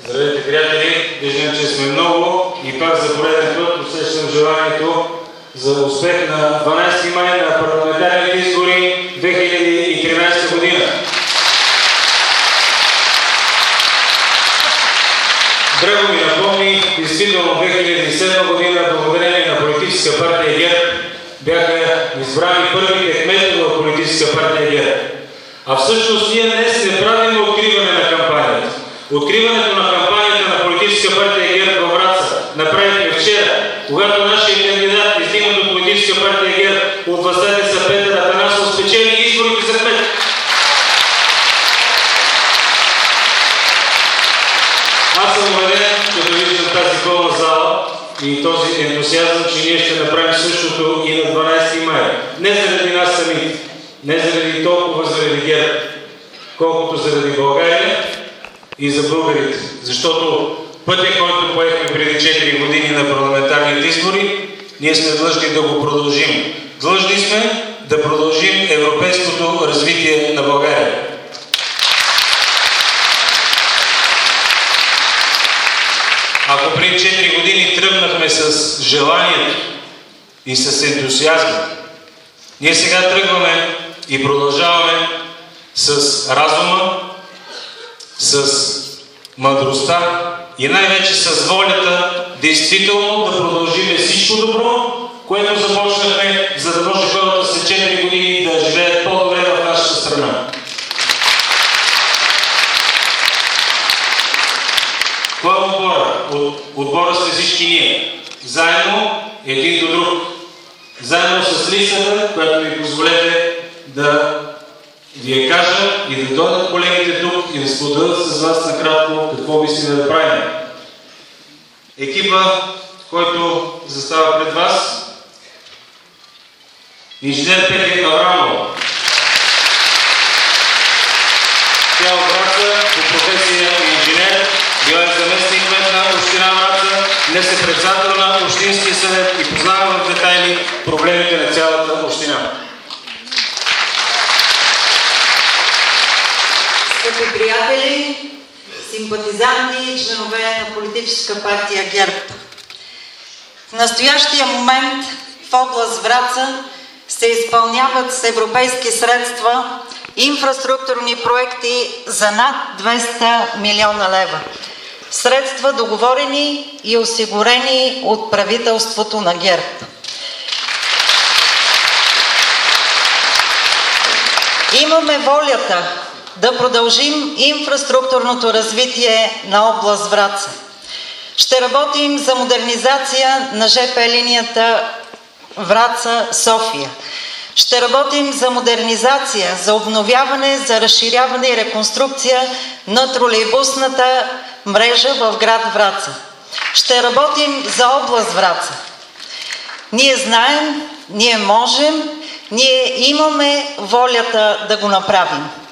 Здравейте, приятели! Виждам, че сме много и пак за пореден път усещам желанието за успех на 12 май на парламентарните избори 2013 година. Драго ми напомни, действително 2007 година, благодарение на политическа партия ГЕРБ, бяха избрани първите кметове в политическа партия ГЕРБ. А всъщност ние днес не правим откриване на кампанията. Откриването на кампанията на политическа партия ГЕРБ във Враца направихме вчера, когато нашия кандидат, издигнат от политическа партия ГЕРБ от Възстатеца Петър Атанасов, спечели изборите за кмет. Аз съм убеден, като виждам тази пълна зала и този ентусиазъм, че ние ще направим същото и на 12 май. Не заради нас самите, не заради толкова заради ГЕРБ, колкото заради България и за българите. Защото пътя, който поехме преди 4 години на парламентарните избори, ние сме длъжни да го продължим. Длъжни сме да продължим европейското развитие на България. Ако преди 4 години тръгнахме с желанието и с ентусиазма, ние сега тръгваме и продължаваме с разума, с мъдростта и най-вече с волята действително да продължим всичко добро, което започнахме, за да може хората след 4 години да живеят по-добре в нашата страна. Кой е отбора? Отбора сте всички ние. Заедно, един до друг. Заедно с листата, която ми позволете да ви я кажа и да дойдат колегите тук и да споделят с вас накратко какво мислим да правим. Екипа, който застава пред вас, инженер Петър Аврамов. Тя от Враца, по професия инженер, била е заместник кмет на община Враца, днес е председател на Общинския съвет и познава в детайли проблемите на цялата община. Скъпи приятели, симпатизанти и членове на политическа партия ГЕРБ. В настоящия момент в област Враца се изпълняват с европейски средства инфраструктурни проекти за над 200 милиона лева. Средства договорени и осигурени от правителството на ГЕРБ. Имаме волята да продължим инфраструктурното развитие на област Враца. Ще работим за модернизация на ЖП линията Враца-София. Ще работим за модернизация, за обновяване, за разширяване и реконструкция на тролейбусната мрежа в град Враца. Ще работим за област Враца. Ние знаем, ние можем, ние имаме волята да го направим.